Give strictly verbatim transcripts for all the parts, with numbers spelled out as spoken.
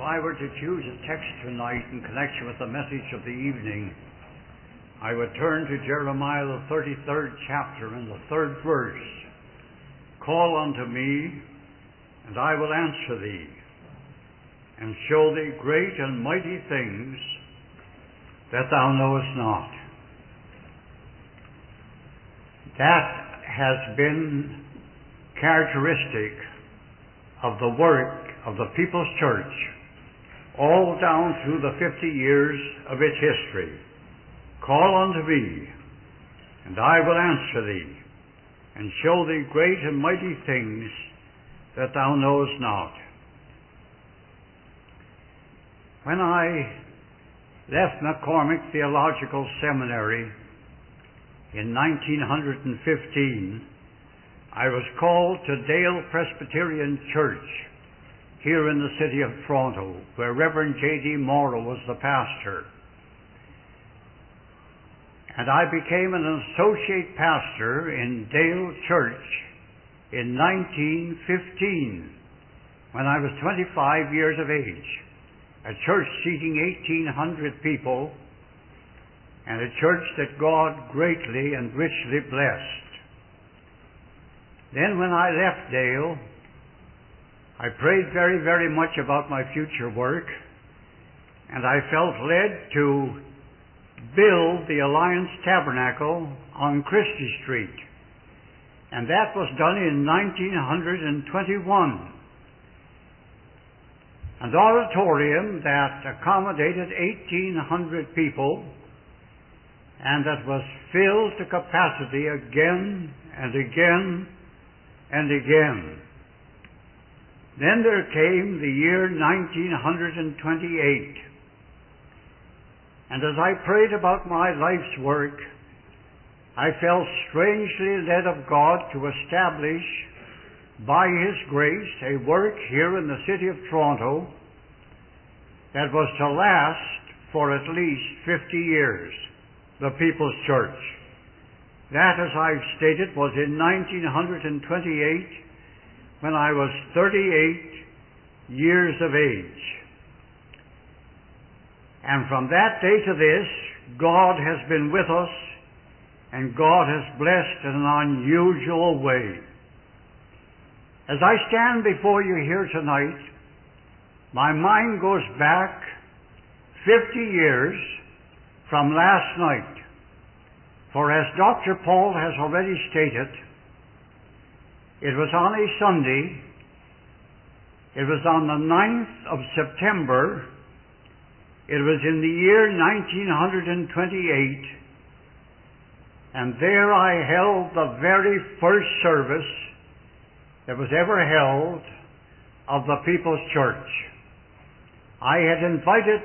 I were to choose a text tonight in connection with the message of the evening, I would turn to Jeremiah the thirty-third chapter and the third verse. Call unto me, and I will answer thee, and show thee great and mighty things that thou knowest not. That has been characteristic of the work of the People's Church all down through the fifty years of its history. Call unto me, and I will answer thee, and show thee great and mighty things that thou knowest not. When I left McCormick Theological Seminary in nineteen fifteen, I was called to Dale Presbyterian Church here in the city of Toronto, where Reverend J D Morrow was the pastor. And I became an associate pastor in Dale Church in nineteen fifteen, when I was twenty-five years of age. A church seating eighteen hundred people, and a church that God greatly and richly blessed. Then when I left Dale, I prayed very, very much about my future work, and I felt led to build the Alliance Tabernacle on Christie Street. And that was done in nineteen twenty-one. An auditorium that accommodated eighteen hundred people, and that was filled to capacity again and again and again. Then there came the year nineteen twenty-eight. And as I prayed about my life's work, I felt strangely led of God to establish, by His grace, a work here in the city of Toronto that was to last for at least fifty years, the People's Church. That, as I've stated, was in nineteen twenty-eight, when I was thirty-eight years of age. And from that day to this, God has been with us, and God has blessed in an unusual way. As I stand before you here tonight, my mind goes back fifty years from last night. For as Doctor Paul has already stated, it was on a Sunday, it was on the ninth of September, it was in the year nineteen twenty-eight, and there I held the very first service that was ever held of the People's Church. I had invited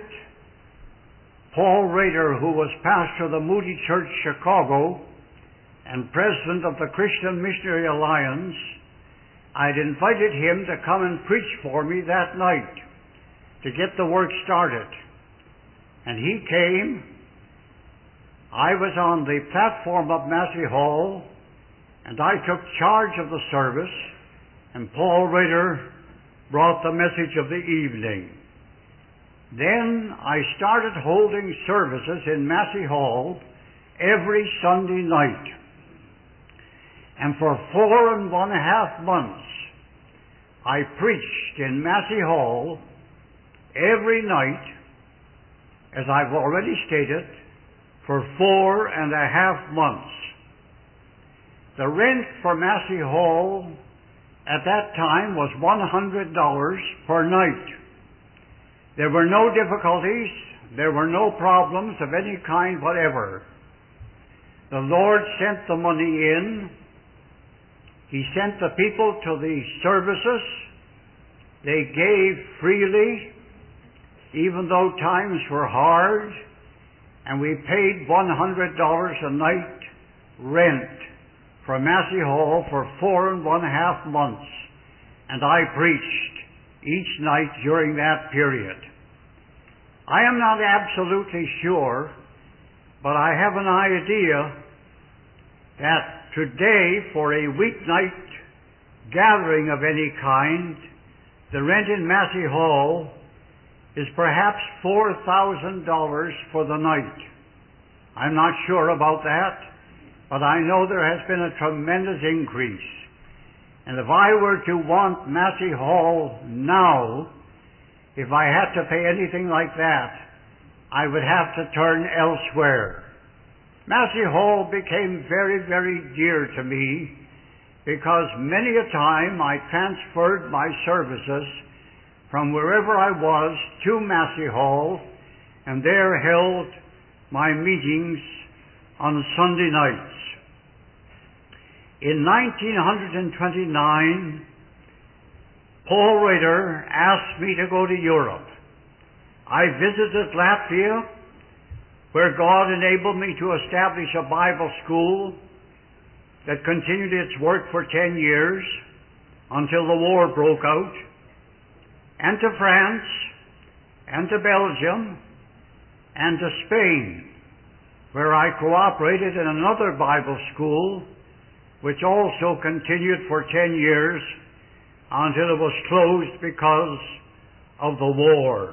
Paul Rader, who was pastor of the Moody Church, Chicago, and president of the Christian Missionary Alliance. I'd invited him to come and preach for me that night to get the work started. And he came. I was on the platform of Massey Hall, and I took charge of the service, and Paul Rader brought the message of the evening. Then I started holding services in Massey Hall every Sunday night. And for four and one half months, I preached in Massey Hall every night, as I've already stated, for four and a half months. The rent for Massey Hall at that time was one hundred dollars per night. There were no difficulties, there were no problems of any kind whatever. The Lord sent the money in. He sent the people to the services. They gave freely, even though times were hard, and we paid one hundred dollars a night rent for Massey Hall for four and one half months, and I preached each night during that period. I am not absolutely sure, but I have an idea that today, for a weeknight gathering of any kind, the rent in Massey Hall is perhaps four thousand dollars for the night. I'm not sure about that, but I know there has been a tremendous increase. And if I were to want Massey Hall now, if I had to pay anything like that, I would have to turn elsewhere. Massey Hall became very, very dear to me because many a time I transferred my services from wherever I was to Massey Hall and there held my meetings on Sunday nights. In nineteen twenty-nine, Paul Rader asked me to go to Europe. I visited Latvia, where God enabled me to establish a Bible school that continued its work for ten years until the war broke out, and to France, and to Belgium, and to Spain, where I cooperated in another Bible school which also continued for ten years until it was closed because of the war.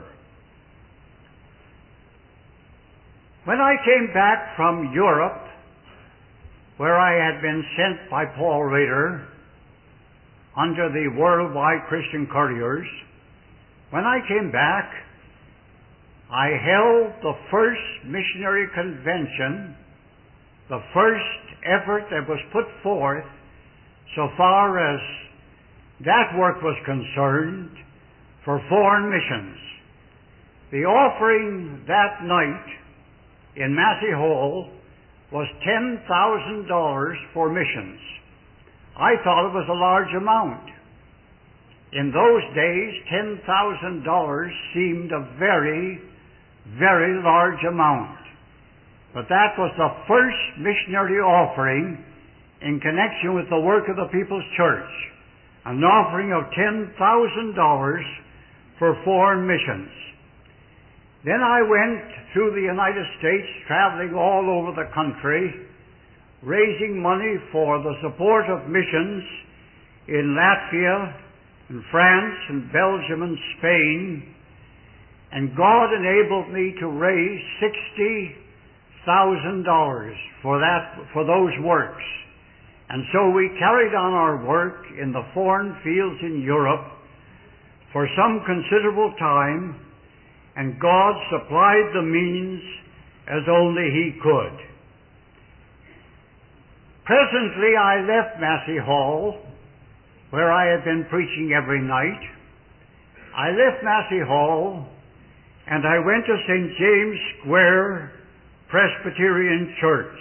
When I came back from Europe, where I had been sent by Paul Rader under the Worldwide Christian Couriers, when I came back, I held the first missionary convention, the first effort that was put forth so far as that work was concerned for foreign missions. The offering that night in Massey Hall was ten thousand dollars for missions. I thought it was a large amount. In those days, ten thousand dollars seemed a very, very large amount. But that was the first missionary offering in connection with the work of the People's Church, an offering of ten thousand dollars for foreign missions. Then I went through the United States, traveling all over the country, raising money for the support of missions in Latvia, in France, and Belgium, and Spain. And God enabled me to raise sixty thousand dollars for that, for those works. And so we carried on our work in the foreign fields in Europe for some considerable time, and God supplied the means as only He could. Presently I left Massey Hall, where I had been preaching every night. I left Massey Hall and I went to Saint James Square Presbyterian Church.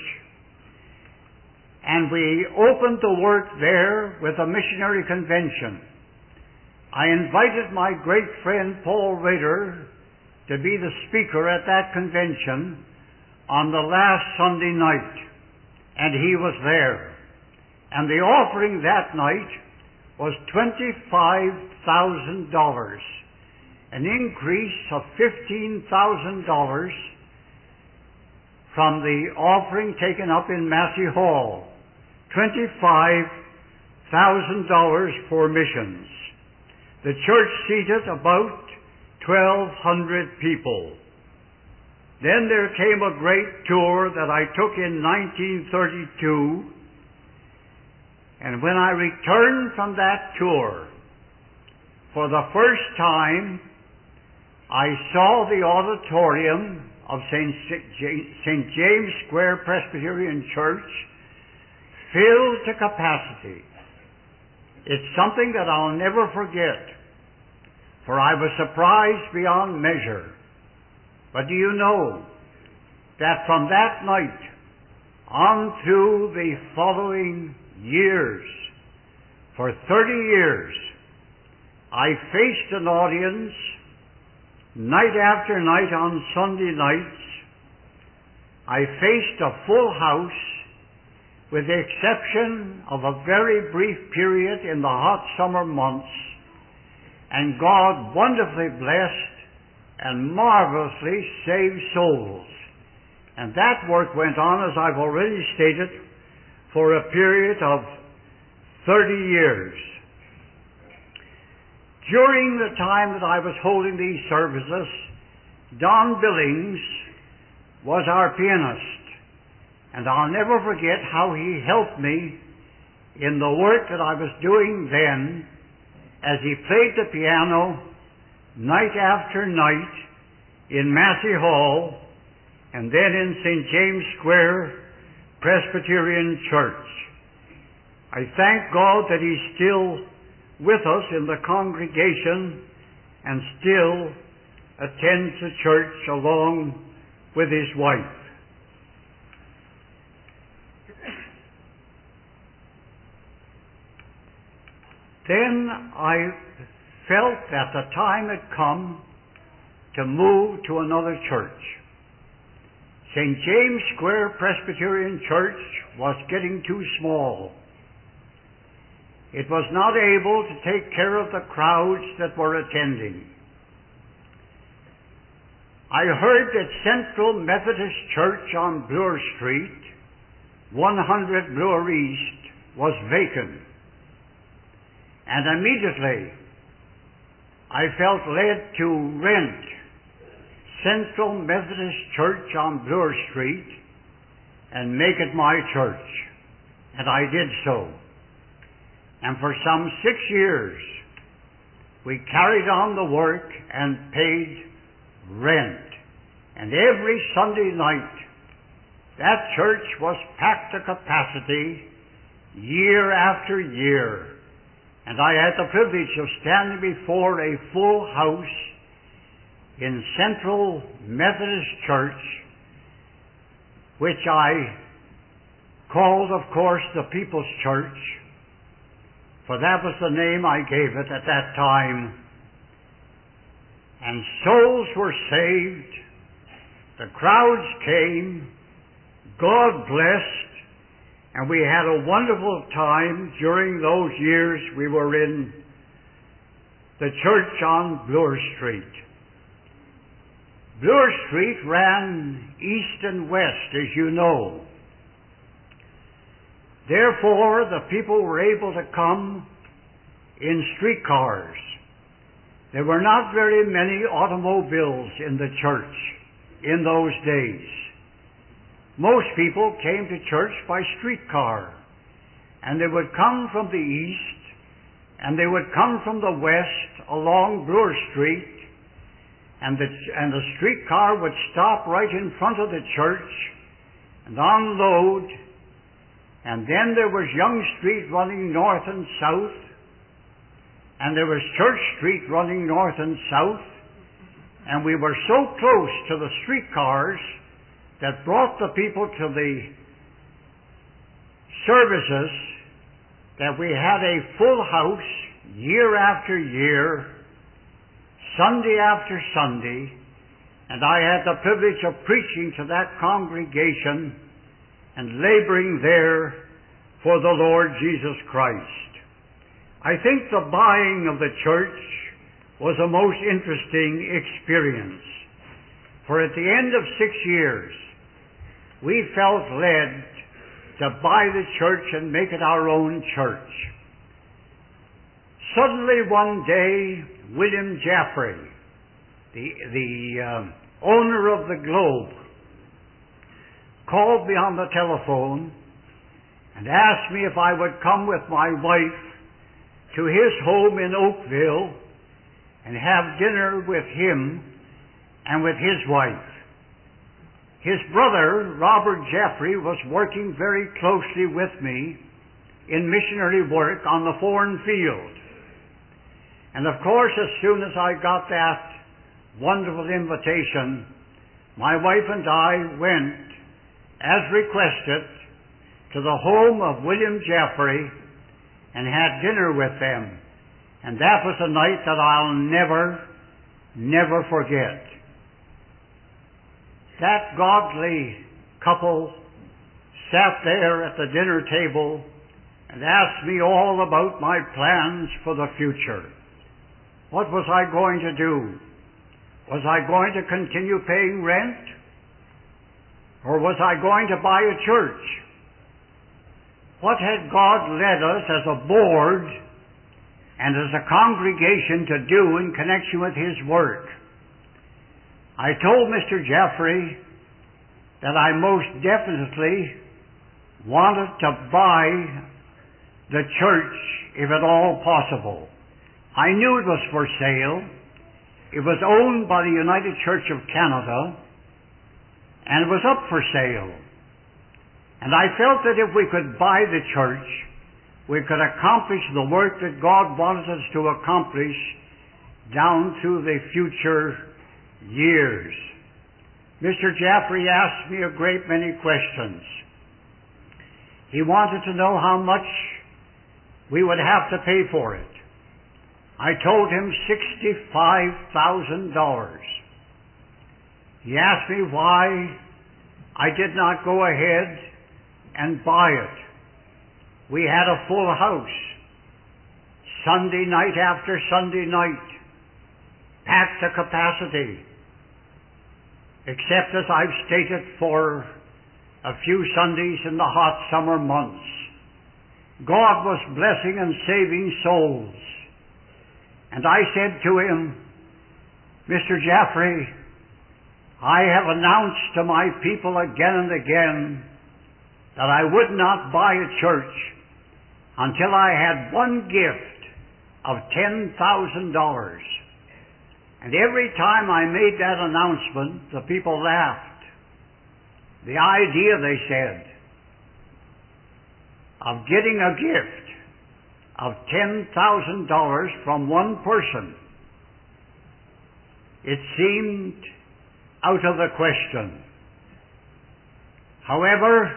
And we opened the work there with a missionary convention. I invited my great friend Paul Rader to be the speaker at that convention on the last Sunday night, and he was there. And the offering that night was twenty-five thousand dollars, an increase of fifteen thousand dollars from the offering taken up in Massey Hall. twenty-five thousand dollars for missions. The church seated about twelve hundred people. Then there came a great tour that I took in nineteen thirty-two, and when I returned from that tour, for the first time, I saw the auditorium of Saint James Square Presbyterian Church filled to capacity. It's something that I'll never forget, for I was surprised beyond measure. But do you know that from that night on through the following years, for thirty years, I faced an audience night after night on Sunday nights. I faced a full house, with the exception of a very brief period in the hot summer months, and God wonderfully blessed and marvelously saved souls. And that work went on, as I've already stated, for a period of thirty years. During the time that I was holding these services, Don Billings was our pianist, and I'll never forget how he helped me in the work that I was doing then as he played the piano night after night in Massey Hall and then in Saint James Square Presbyterian Church. I thank God that he's still with us in the congregation and still attends the church along with his wife. Then I felt that the time had come to move to another church. Saint James Square Presbyterian Church was getting too small. It was not able to take care of the crowds that were attending. I heard that Central Methodist Church on Bloor Street, one hundred Bloor East, was vacant. And immediately I felt led to rent Central Methodist Church on Bloor Street and make it my church. And I did so. And for some six years we carried on the work and paid rent. And every Sunday night that church was packed to capacity year after year. And I had the privilege of standing before a full house in Central Methodist Church, which I called, of course, the People's Church, for that was the name I gave it at that time. And souls were saved, the crowds came, God blessed, and we had a wonderful time during those years we were in the church on Bloor Street. Bloor Street ran east and west, as you know. Therefore, the people were able to come in streetcars. There were not very many automobiles in the church in those days. Most people came to church by streetcar, and they would come from the east, and they would come from the west along Bloor Street, and the, and the streetcar would stop right in front of the church and unload, and then there was Yonge Street running north and south, and there was Church Street running north and south, and we were so close to the streetcars that brought the people to the services that we had a full house year after year, Sunday after Sunday, and I had the privilege of preaching to that congregation and laboring there for the Lord Jesus Christ. I think the buying of the church was a most interesting experience, for at the end of six years, we felt led to buy the church and make it our own church. Suddenly one day, William Jaffray, the, the uh, owner of the Globe, called me on the telephone and asked me if I would come with my wife to his home in Oakville and have dinner with him and with his wife. His brother, Robert Jaffray, was working very closely with me in missionary work on the foreign field. And of course, as soon as I got that wonderful invitation, my wife and I went, as requested, to the home of William Jaffray and had dinner with them. And that was a night that I'll never, never forget. That godly couple sat there at the dinner table and asked me all about my plans for the future. What was I going to do? Was I going to continue paying rent? Or was I going to buy a church? What had God led us as a board and as a congregation to do in connection with his work. I told Mister Jeffrey that I most definitely wanted to buy the church, if at all possible. I knew it was for sale. It was owned by the United Church of Canada, and it was up for sale. And I felt that if we could buy the church, we could accomplish the work that God wanted us to accomplish down through the future years. Mister Jeffrey asked me a great many questions. He wanted to know how much we would have to pay for it. I told him sixty-five thousand dollars. He asked me why I did not go ahead and buy it. We had a full house, Sunday night after Sunday night, packed to capacity, except as I've stated for a few Sundays in the hot summer months. God was blessing and saving souls. And I said to him, Mister Jeffrey, I have announced to my people again and again that I would not buy a church until I had one gift of ten thousand dollars. And every time I made that announcement, the people laughed. The idea, they said, of getting a gift of ten thousand dollars from one person, it seemed out of the question. However,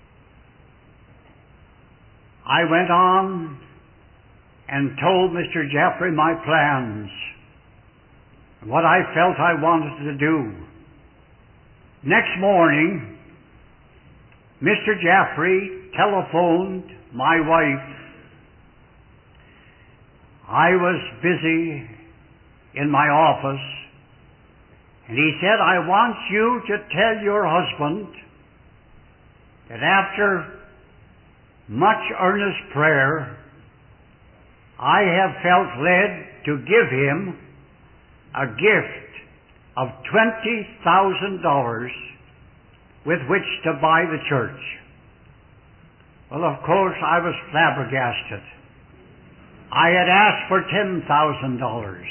I went on and told Mister Jeffrey my plans, what I felt I wanted to do. Next morning, Mister Jeffrey telephoned my wife. I was busy in my office, and he said, I want you to tell your husband that after much earnest prayer, I have felt led to give him a gift of twenty thousand dollars with which to buy the church. Well, of course, I was flabbergasted. I had asked for ten thousand dollars.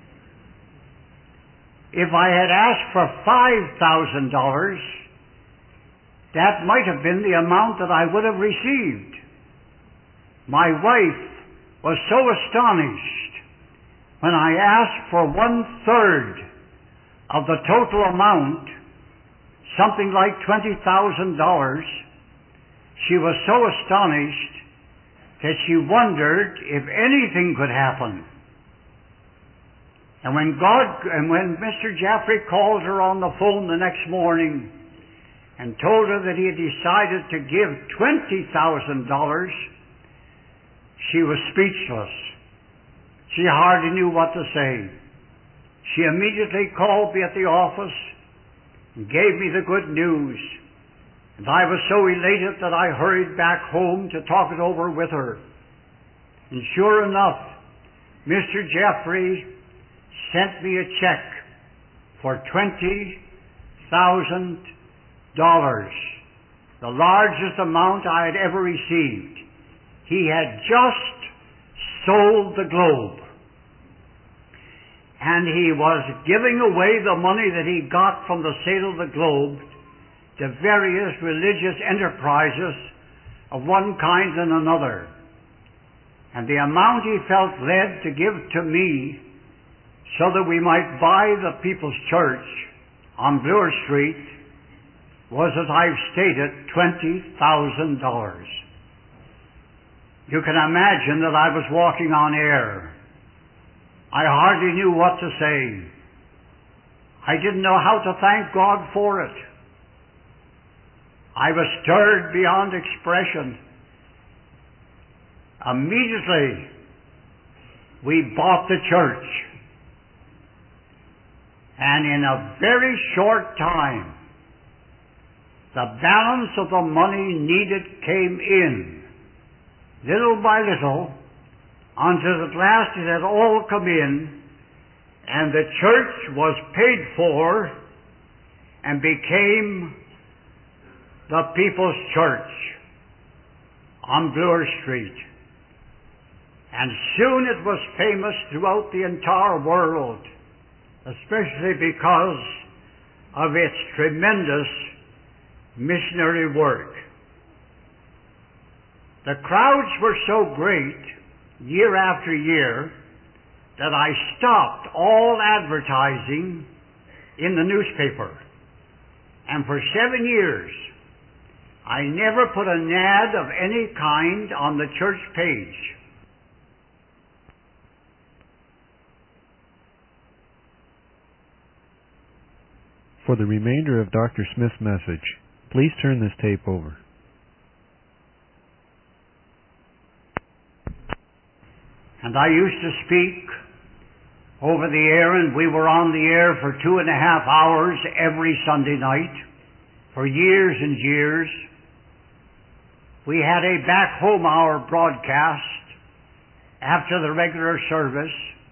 If I had asked for five thousand dollars, that might have been the amount that I would have received. My wife was so astonished when I asked for one-third of the total amount, something like twenty thousand dollars. She was so astonished that she wondered if anything could happen. And when God, and when Mister Jeffrey called her on the phone the next morning and told her that he had decided to give twenty thousand dollars, she was speechless. She hardly knew what to say. She immediately called me at the office and gave me the good news. And I was so elated that I hurried back home to talk it over with her. And sure enough, Mister Jeffrey sent me a check for twenty thousand dollars, the largest amount I had ever received. He had just sold the Globe, and he was giving away the money that he got from the sale of the Globe to various religious enterprises of one kind and another. And the amount he felt led to give to me so that we might buy the People's Church on Bloor Street was, as I've stated, twenty thousand dollars. You can imagine that I was walking on air. I hardly knew what to say. I didn't know how to thank God for it. I was stirred beyond expression. Immediately, we bought the church. And in a very short time, the balance of the money needed came in. Little by little, until at last it had all come in, and the church was paid for and became the People's Church on Bloor Street. And soon it was famous throughout the entire world, especially because of its tremendous missionary work. The crowds were so great year after year that I stopped all advertising in the newspaper. And for seven years, I never put an ad of any kind on the church page. For the remainder of Doctor Smith's message, please turn this tape over. And I used to speak over the air, and we were on the air for two and a half hours every Sunday night for years and years. We had a back home hour broadcast after the regular service.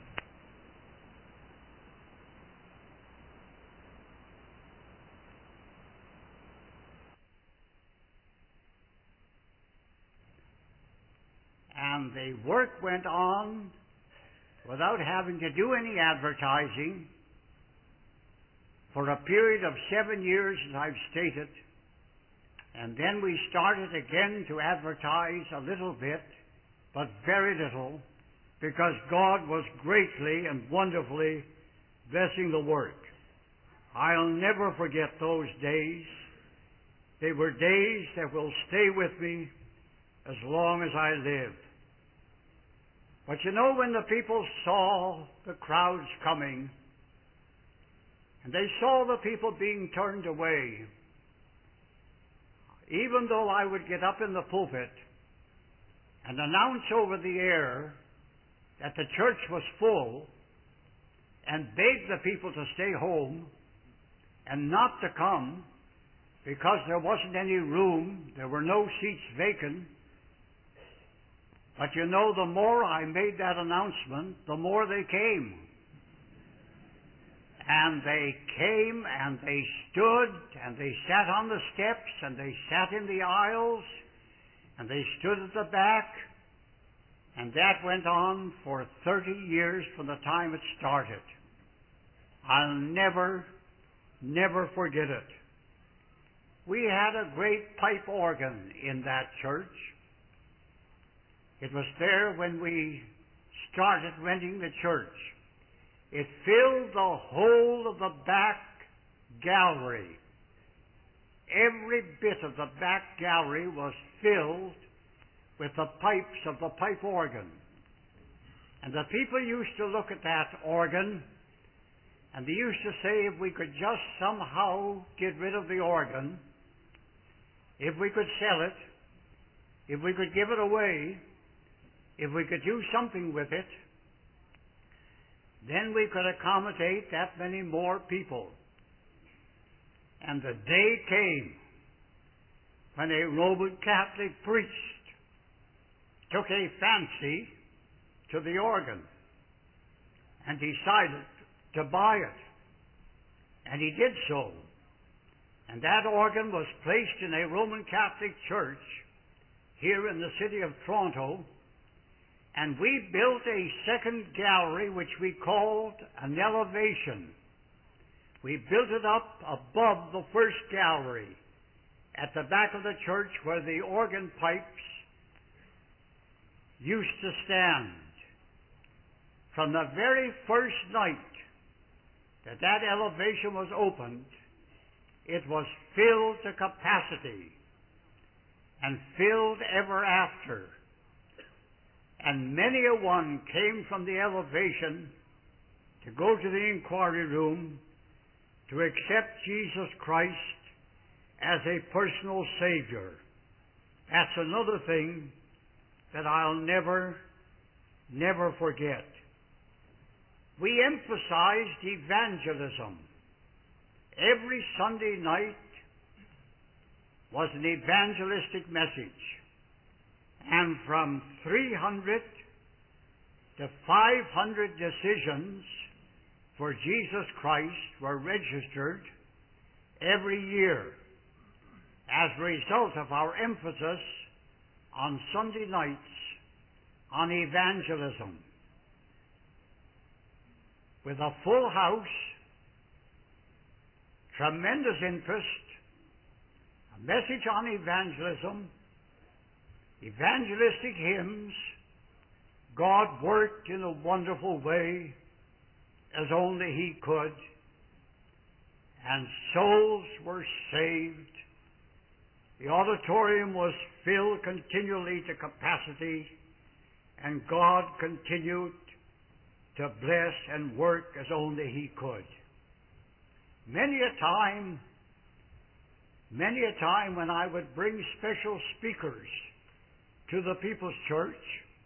And the work went on without having to do any advertising for a period of seven years, as I've stated. And then we started again to advertise a little bit, but very little, because God was greatly and wonderfully blessing the work. I'll never forget those days. They were days that will stay with me as long as I live. But you know, when the people saw the crowds coming, and they saw the people being turned away, even though I would get up in the pulpit and announce over the air that the church was full and beg the people to stay home and not to come because there wasn't any room, there were no seats vacant. But you know, the more I made that announcement, the more they came. And they came and they stood and they sat on the steps and they sat in the aisles and they stood at the back. And that went on for thirty years from the time it started. I'll never, never forget it. We had a great pipe organ in that church. It was there when we started renting the church. It filled the whole of the back gallery. Every bit of the back gallery was filled with the pipes of the pipe organ. And the people used to look at that organ, and they used to say, if we could just somehow get rid of the organ, if we could sell it, if we could give it away, if we could do something with it, then we could accommodate that many more people. And the day came when a Roman Catholic priest took a fancy to the organ and decided to buy it. And he did so. And that organ was placed in a Roman Catholic church here in the city of Toronto. And we built a second gallery which we called an elevation. We built it up above the first gallery at the back of the church where the organ pipes used to stand. From the very first night that that elevation was opened, it was filled to capacity and filled ever after. And many a one came from the elevation to go to the inquiry room to accept Jesus Christ as a personal Savior. That's another thing that I'll never, never forget. We emphasized evangelism. Every Sunday night was an evangelistic message. And from three hundred The five hundred decisions for Jesus Christ were registered every year as a result of our emphasis on Sunday nights on evangelism. With a full house, tremendous interest, a message on evangelism, evangelistic hymns, God worked in a wonderful way as only He could, and souls were saved. The auditorium was filled continually to capacity, and God continued to bless and work as only He could. Many a time, many a time when I would bring special speakers to the People's Church,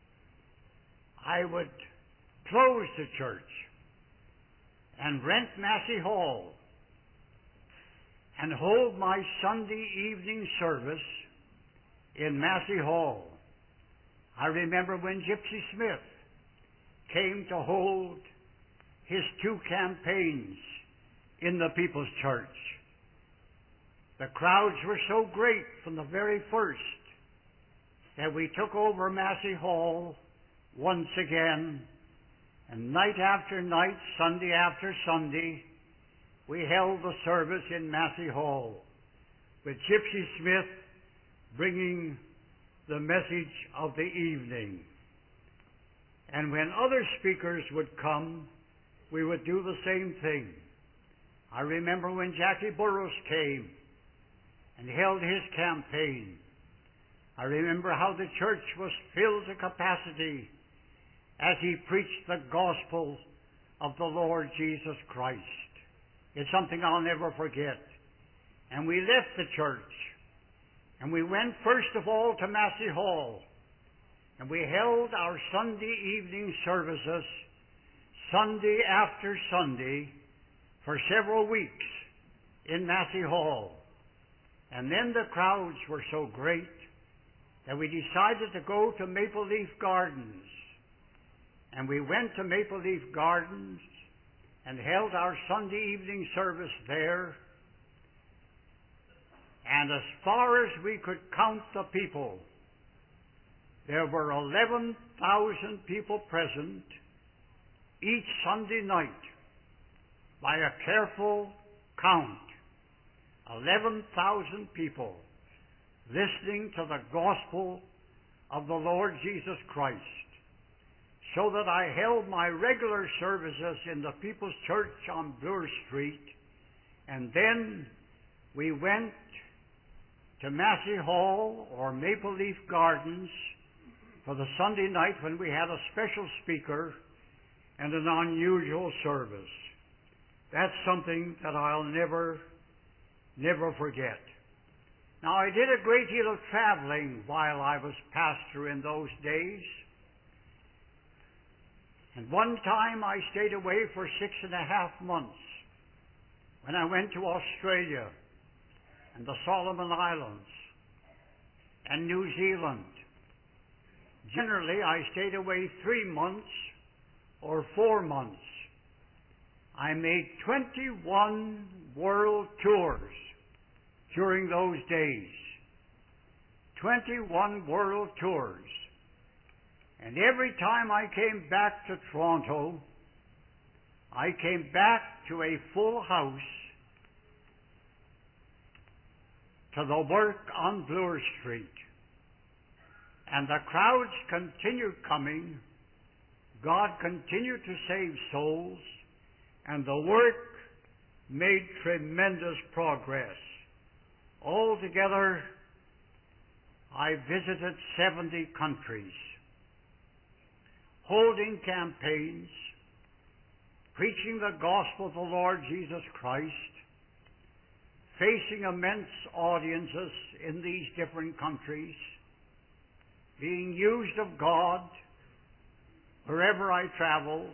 I would close the church and rent Massey Hall and hold my Sunday evening service in Massey Hall. I remember when Gypsy Smith came to hold his two campaigns in the People's Church. The crowds were so great from the very first that we took over Massey Hall once again, and night after night, Sunday after Sunday, we held the service in Massey Hall, with Gypsy Smith bringing the message of the evening. And when other speakers would come, we would do the same thing. I remember when Jackie Burroughs came and held his campaign. I remember how the church was filled to capacity as he preached the gospel of the Lord Jesus Christ. It's something I'll never forget. And we left the church, and we went first of all to Massey Hall, and we held our Sunday evening services Sunday after Sunday for several weeks in Massey Hall. And then the crowds were so great that we decided to go to Maple Leaf Gardens. And we went to Maple Leaf Gardens and held our Sunday evening service there. And as far as we could count the people, there were eleven thousand people present each Sunday night by a careful count. eleven thousand people listening to the gospel of the Lord Jesus Christ. So that I held my regular services in the People's Church on Bloor Street, and then we went to Massey Hall or Maple Leaf Gardens for the Sunday night when we had a special speaker and an unusual service. That's something that I'll never, never forget. Now, I did a great deal of traveling while I was pastor in those days. And one time I stayed away for six and a half months when I went to Australia and the Solomon Islands and New Zealand. Generally, I stayed away three months or four months. I made twenty-one world tours during those days. twenty-one world tours. And every time I came back to Toronto, I came back to a full house, to the work on Bloor Street. And the crowds continued coming. God continued to save souls, and the work made tremendous progress. Altogether, I visited seventy countries, holding campaigns, preaching the gospel of the Lord Jesus Christ, facing immense audiences in these different countries, being used of God wherever I traveled,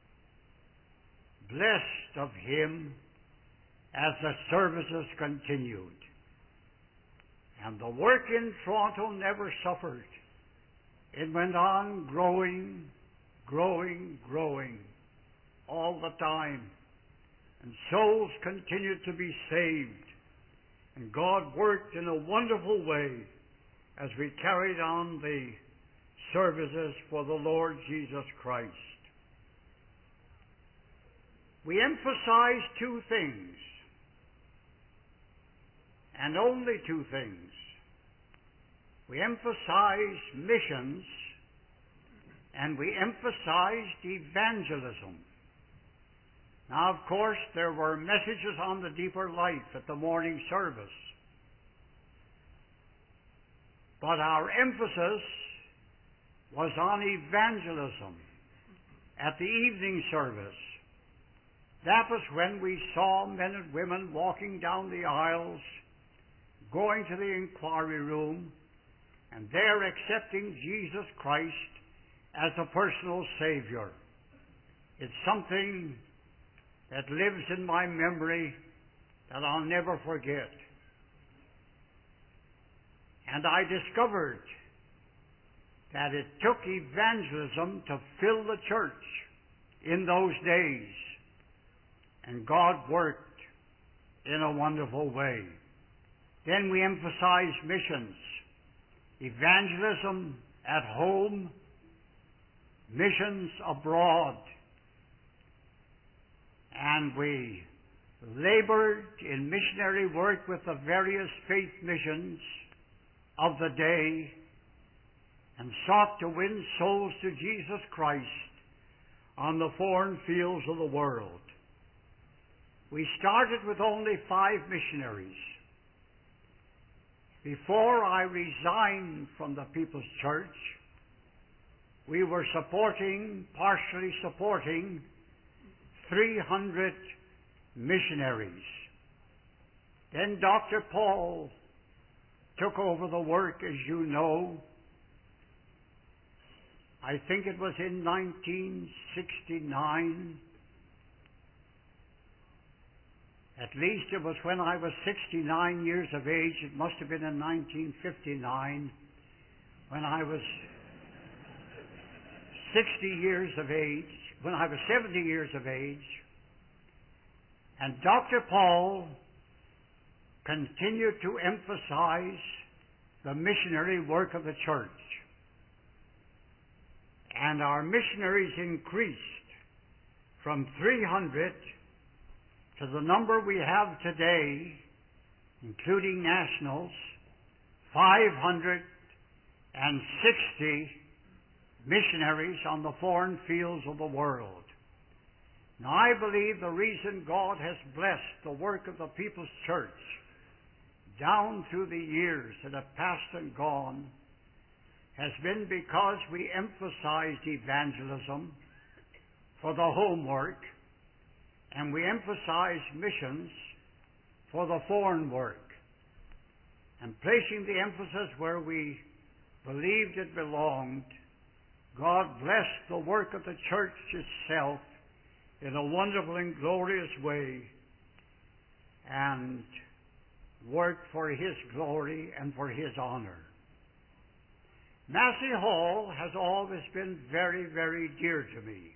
blessed of Him as the services continued. And the work in Toronto never suffered. It went on growing, growing, growing all the time. And souls continued to be saved. And God worked in a wonderful way as we carried on the services for the Lord Jesus Christ. We emphasize two things, and only two things. We emphasized missions, and we emphasized evangelism. Now, of course, there were messages on the deeper life at the morning service. But our emphasis was on evangelism at the evening service. That was when we saw men and women walking down the aisles, going to the inquiry room, and there accepting Jesus Christ as a personal Savior. It's something that lives in my memory that I'll never forget. And I discovered that it took evangelism to fill the church in those days. And God worked in a wonderful way. Then we emphasized missions. Evangelism at home, missions abroad. And we labored in missionary work with the various faith missions of the day and sought to win souls to Jesus Christ on the foreign fields of the world. We started with only five missionaries. Before I resigned from the People's Church, we were supporting, partially supporting, three hundred missionaries. Then Doctor Paul took over the work, as you know. I think it was in nineteen sixty-nine. At least it was when I was sixty-nine years of age. It must have been in nineteen fifty-nine when I was sixty years of age, when I was seventy years of age. And Doctor Paul continued to emphasize the missionary work of the church. And our missionaries increased from three hundred to the number we have today, including nationals, five hundred sixty missionaries on the foreign fields of the world. Now, I believe the reason God has blessed the work of the People's Church down through the years that have passed and gone has been because we emphasized evangelism for the home work, and we emphasized missions for the foreign work. And placing the emphasis where we believed it belonged, God blessed the work of the church itself in a wonderful and glorious way, and worked for His glory and for His honor. Massey Hall has always been very, very dear to me.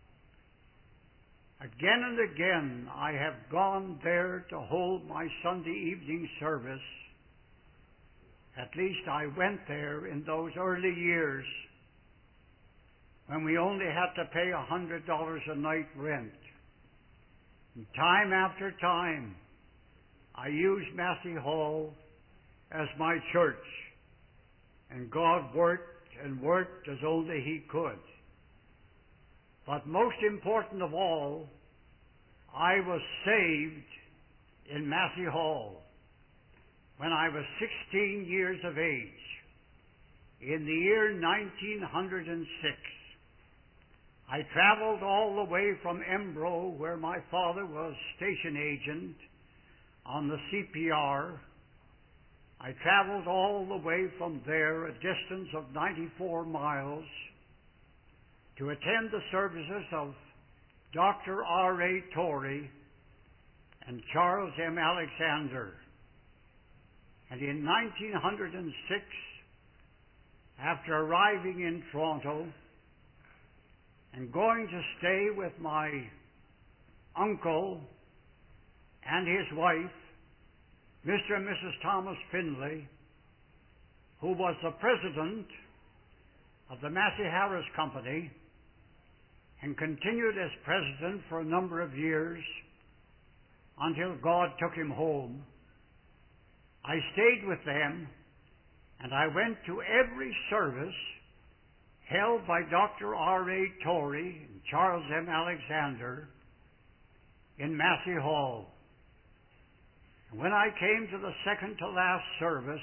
Again and again I have gone there to hold my Sunday evening service. At least I went there in those early years when we only had to pay a hundred dollars a night rent. And time after time I used Massey Hall as my church, and God worked and worked as only He could. But most important of all, I was saved in Massey Hall when I was sixteen years of age, in the year nineteen oh six. I traveled all the way from Embro, where my father was station agent on the C P R. I traveled all the way from there, a distance of ninety-four miles, to attend the services of Doctor R A Torrey and Charles M. Alexander. And in nineteen oh six, after arriving in Toronto, and going to stay with my uncle and his wife, Mister and Missus Thomas Findlay, who was the president of the Massey Harris Company and continued as president for a number of years until God took him home. I stayed with them, and I went to every service held by Doctor R A Torrey and Charles M. Alexander in Massey Hall. And when I came to the second to last service,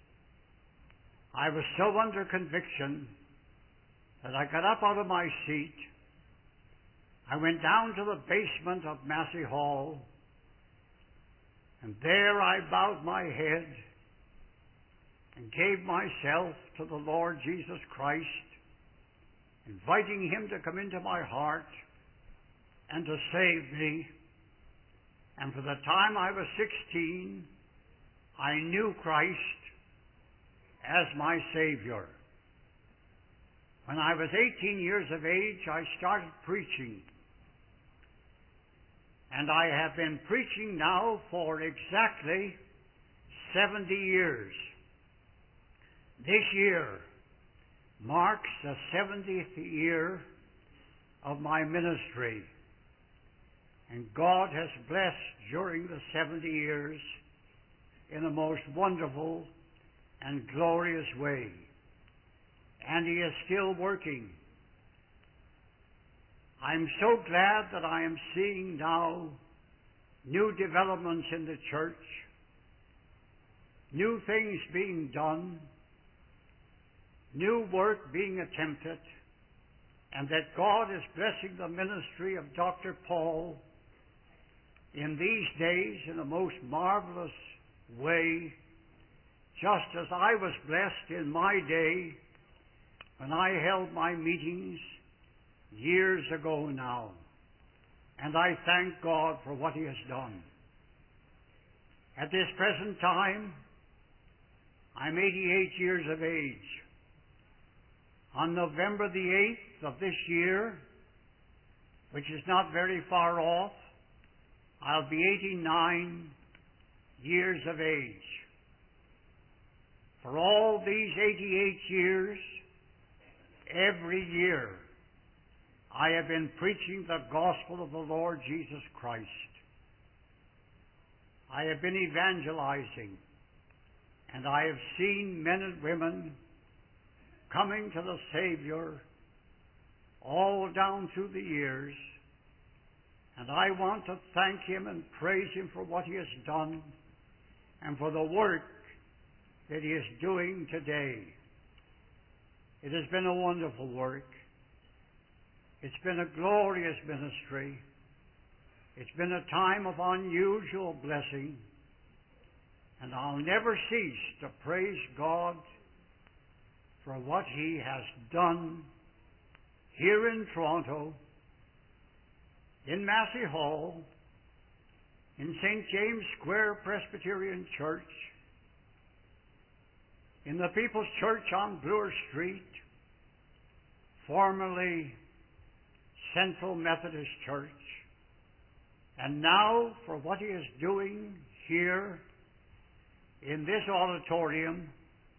I was so under conviction that I got up out of my seat. I went down to the basement of Massey Hall, and there I bowed my head and gave myself to the Lord Jesus Christ, inviting Him to come into my heart and to save me. And for the time I was sixteen, I knew Christ as my Savior. When I was eighteen years of age, I started preaching. And I have been preaching now for exactly seventy years. This year marks the seventieth year of my ministry. And God has blessed during the seventy years in a most wonderful and glorious way. And He is still working. I'm so glad that I am seeing now new developments in the church, new things being done, new work being attempted, and that God is blessing the ministry of Doctor Paul in these days in a most marvelous way, just as I was blessed in my day when I held my meetings years ago now. And I thank God for what He has done. At this present time, I'm eighty-eight years of age. On November the eighth of this year, which is not very far off, I'll be eighty-nine years of age. For all these eighty-eight years, every year, I have been preaching the gospel of the Lord Jesus Christ. I have been evangelizing, and I have seen men and women coming to the Savior all down through the years, and I want to thank Him and praise Him for what He has done and for the work that He is doing today. It has been a wonderful work. It's been a glorious ministry. It's been a time of unusual blessing. And I'll never cease to praise God for what He has done here in Toronto, in Massey Hall, in Saint James Square Presbyterian Church, in the People's Church on Bloor Street, formerly Central Methodist Church, and now for what He is doing here in this auditorium,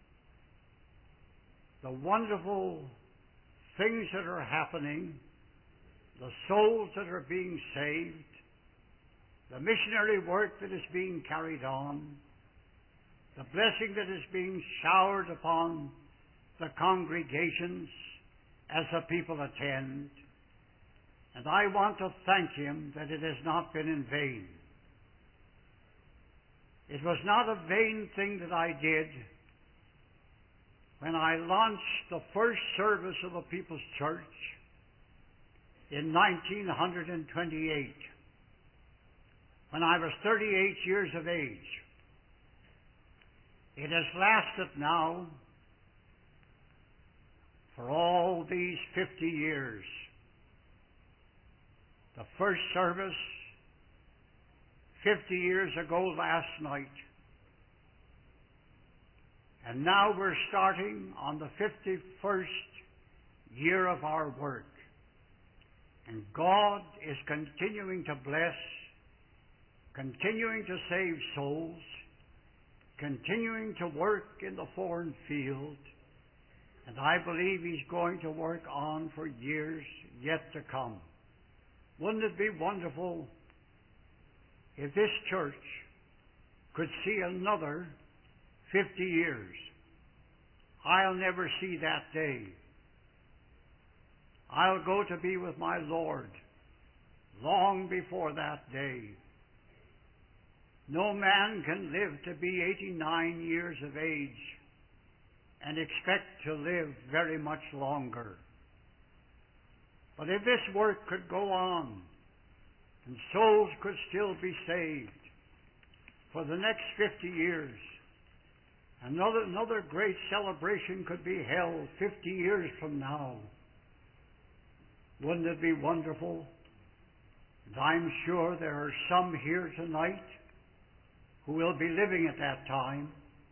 the wonderful things that are happening, the souls that are being saved, the missionary work that is being carried on, the blessing that is being showered upon the congregations as the people attend. And I want to thank Him that it has not been in vain. It was not a vain thing that I did when I launched the first service of the People's Church in nineteen twenty-eight, when I was thirty-eight years of age. It has lasted now for all these fifty years. The first service fifty years ago last night. And now we're starting on the fifty-first year of our work. And God is continuing to bless, continuing to save souls, continuing to work in the foreign field, and I believe He's going to work on for years yet to come. Wouldn't it be wonderful if this church could see another fifty years? I'll never see that day. I'll go to be with my Lord long before that day. No man can live to be eighty-nine years of age and expect to live very much longer. But if this work could go on and souls could still be saved for the next fifty years, another, another great celebration could be held fifty years from now. Wouldn't it be wonderful? And I'm sure there are some here tonight who will be living at that time,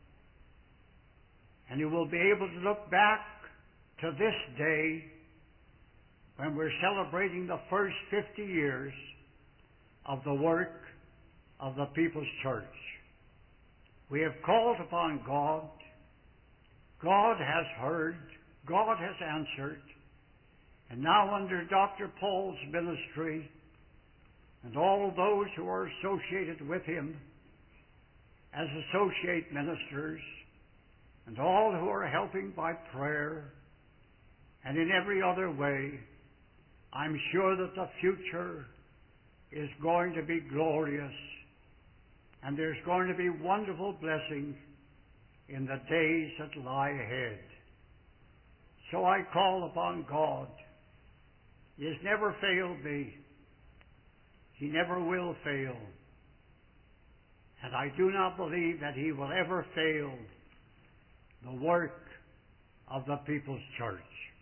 and who will be able to look back to this day when we're celebrating the first fifty years of the work of the People's Church. We have called upon God. God has heard. God has answered. And now under Doctor Paul's ministry and all those who are associated with him as associate ministers, and all who are helping by prayer and in every other way, I'm sure that the future is going to be glorious, and there's going to be wonderful blessings in the days that lie ahead. So I call upon God. He has never failed me. He never will fail. And I do not believe that He will ever fail the work of the People's Church.